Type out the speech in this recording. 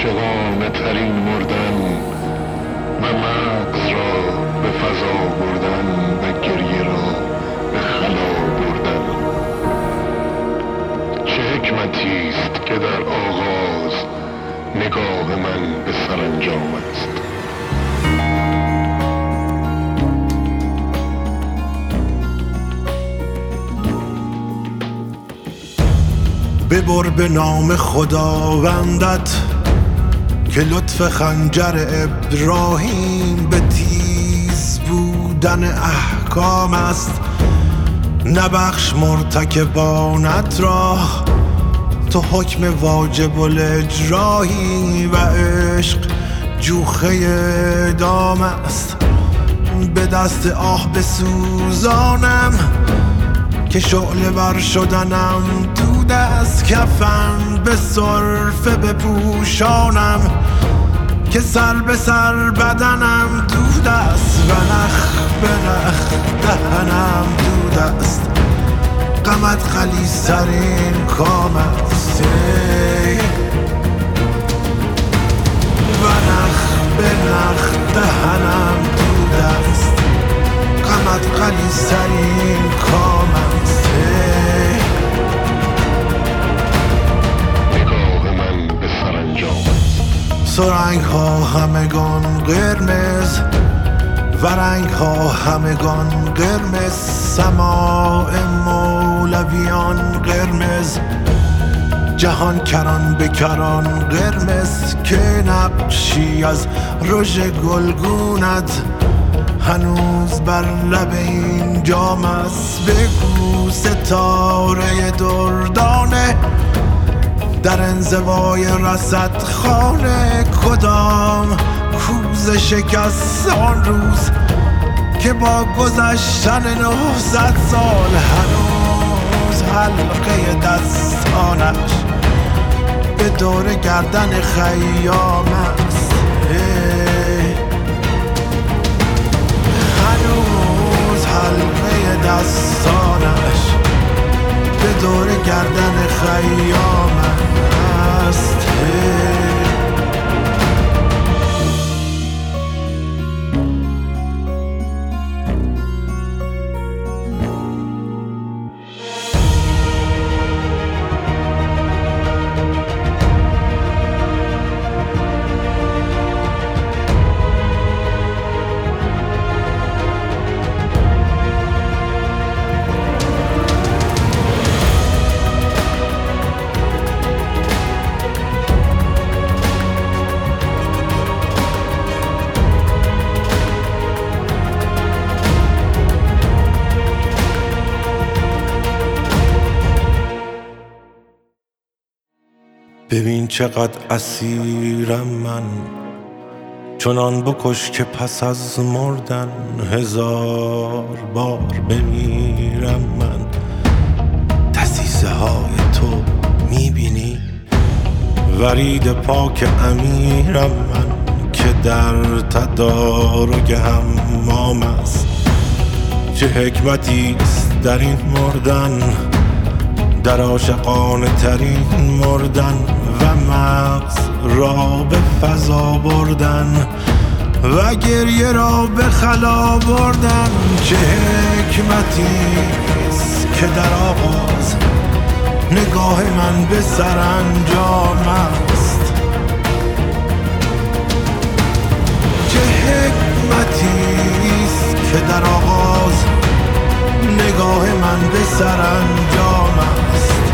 عاشقانه ترین مردن و مغز را به فضا بردن و گریه را به خلا بردن. چه حکمتی است که در آغاز نگاه من به سرانجام است. ببر به نام خداوندت که لطف خنجر ابراهیم به تیز بودن احکام است. نبخش مرتکبانت را، تو حکم واجب الاجرایی و عشق جوخه اعدام است. به دست آه بسوزانم که شعله بر شدنم، دود از کفن به سرفه بپوشانم که سر به سر بدنم دود است و نخ به نخ دهنم دود است. غمت غلیظ‌ترین کام است و نخ به نخ دهنم دود است. غمت غلیظ‌ترین کام است. نگاه من به سرانجام است. سرنگ ها همگان قرمز و رنگ ها همگان قرمز. سماع مولویان قرمز، جهان کران به کران قرمز. که نقشی از رژ گلگونت هنوز بر لب این جام است. بگو ستاره دردانه در انزوای رصد خانه کدام کوزه شکست آن روز که با گذشتن 900 سال هنوز حلقه دستانش به دور گردن خیام است. هنوز حلقه دستانش به دور گردن خیام است. ببین چقدر اسیرم من، چنان بکش که پس از مردن 1000 بار بمیرم من. دسیسه های تو میبینی، ورید پاک امیرم من که در تدارک حمام است. چه حکمتی است در این مردن، در عاشقانه ترین مردن و مغز را به فضا بردن و گریه را به خلا بردن. چه حکمتی است که در آغاز نگاه من به سرانجام است. چه حکمتی است که در آغاز نگاه من به سرانجام است.